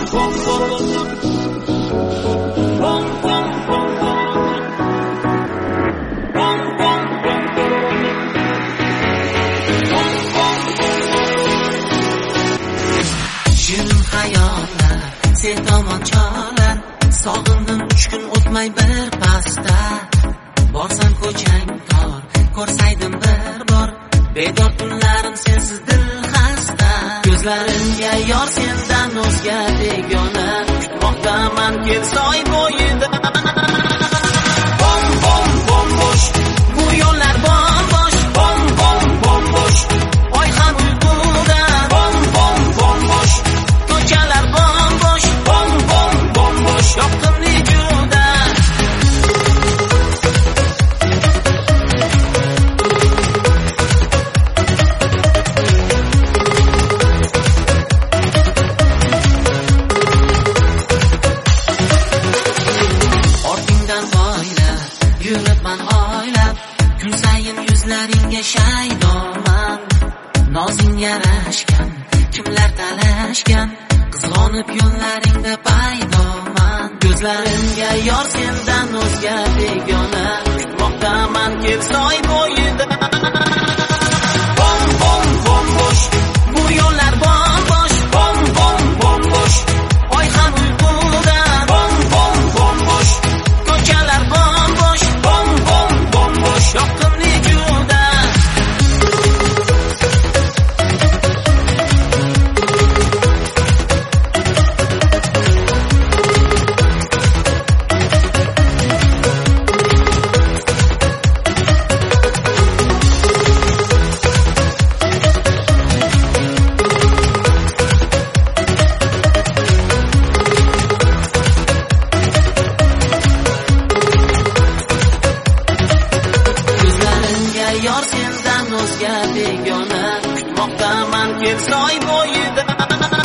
Shirin hayollar sen tomon cholar, sog'indim 3 kun o'tmay bir pasda. Borsam ko'chang tor, ko'rsaydim bir bor, bedor tunlarim sensiz dil xasta. Ko'zlarimga yor sendan o'zga begona, kutmoqdaman kel soy bo'yida. Bom bom bom bosh, bu yo'llar bom bosh, bom bom bom bosh. Oy ham uyquda, bom bom bom bosh. Ko'chalar bom bosh, bom bom bom bosh. Yoqimli juda. Yuribman oylab, kun sayin yuzlaringga shaydoman. Nozing yarashgan, kimlar talashgan, qizg'onib yo'llaringda paydoman. Ko'zlarimga yor sendan o'zga begona, kutmoqdaman kel soy bo'yida. Bom bom bom bosh, bu yo'llar bom bosh, bom bom bom bosh. Oy ham uyquda, bom bom bom bosh. Ko'chalar bom bosh, bom bom bom bosh. Yoqimli juda. Yor sendan o'zga begona, kutmoqdaman kel soy bo'yida.